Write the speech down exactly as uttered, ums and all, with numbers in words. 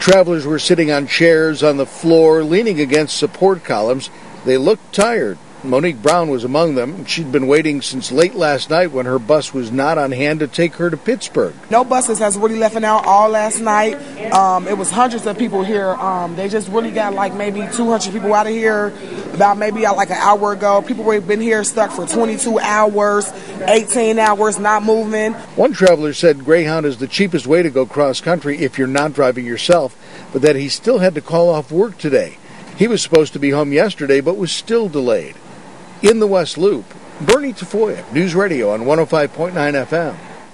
Travelers were sitting on chairs on the floor, leaning against support columns. They looked tired. Monique Brown was among them. She'd been waiting since late last night when her bus was not on hand to take her to Pittsburgh. No buses has really left out all last night. Um, it was hundreds of people here. Um, they just really got like maybe two hundred people out of here about maybe uh, like an hour ago. People were been here stuck for twenty-two hours, eighteen hours, not moving. One traveler said Greyhound is the cheapest way to go cross country if you're not driving yourself, but that he still had to call off work today. He was supposed to be home yesterday, but was still delayed. In the West Loop, Bernie Tafoya, News Radio on one oh five point nine F M.